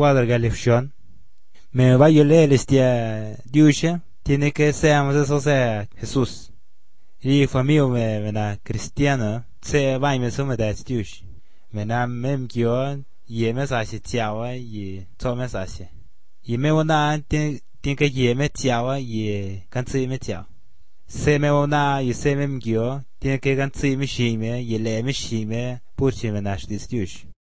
cuadra galifshon. Me va yo leer diusha, tiene que ser más eso sea Jesús. Y familia me na cristiana, se va y me sume da diush. Me na mem kyo, ye me sa shi jiao ye zo me sa shi. Ye me wona tiene que ye me jiao ye kan zi me jiao. Se me wona ye se mem kyo, tiene que kan zi me shi me, ye le me shi me, pur shi me na shi diush.